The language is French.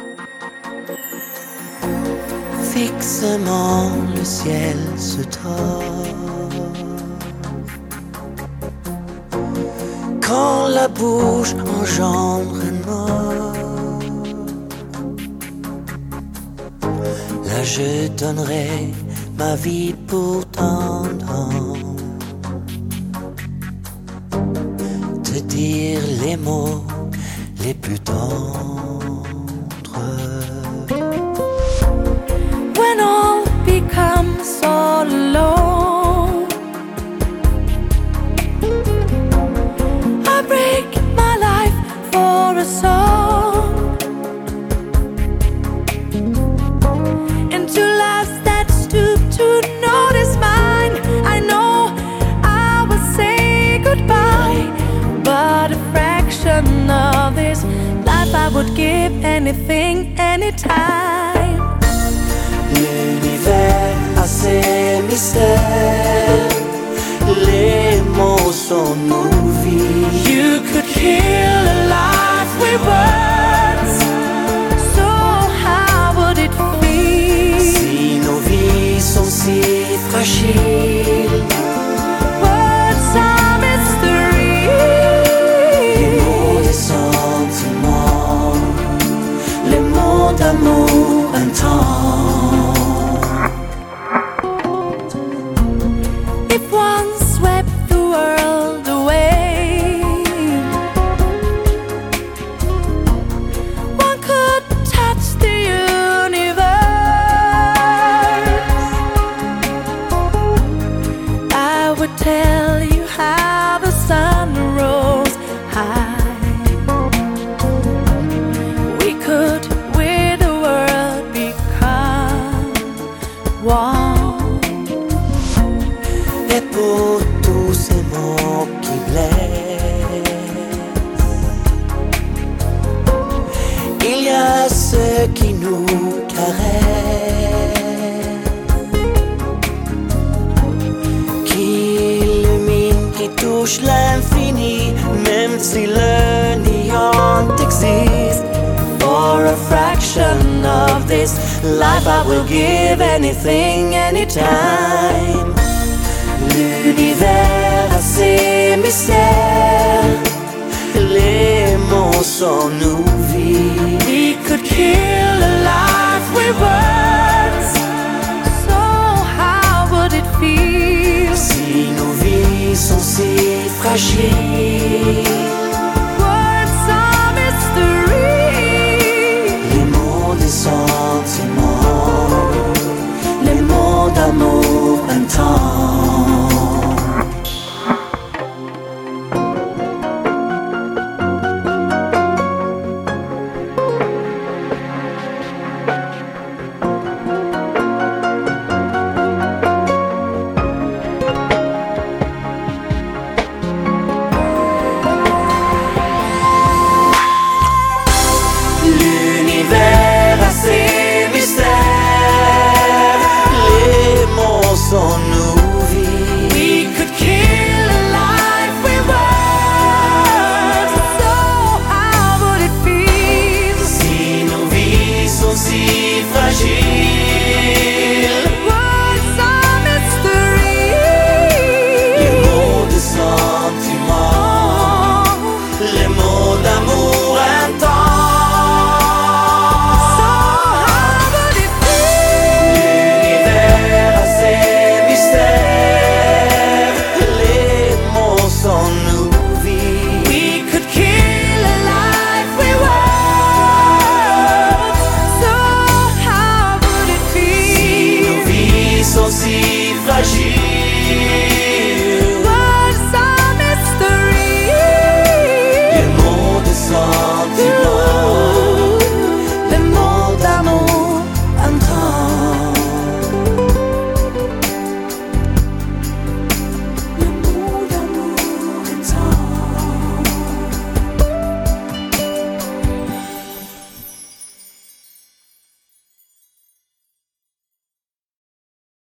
Fixement le ciel se tord. Quand la bouche engendre un mort, là je donnerai ma vie pour t'entendre, te dire les mots les plus tendres. When all becomes all alone, I break my life for a song, into lives that stoop to notice mine. I know I will say goodbye, but a fraction of this life I would give anything, anytime. L'univers a ses mystères, les mots sont nos vies. You could kill a life with words, so how would it feel? Si nos vies sont si fragiles, Words are mystery. les mots des sentiments, les mots d'amour intense. If one swept the world away, one could touch the universe. I would tell you how the sun rose high. We could, with the world, become one. Et pour tous ces mots qui blessent, il y a ceux qui nous caressent, qui illuminent, qui touchent l'infini, même si le néant existe. For a fraction of this life I will give anything, anytime. L'univers a ses mystères, les mots sont nos vies. We could kill a life with words, so how would it feel? Si nos vies sont si fragiles,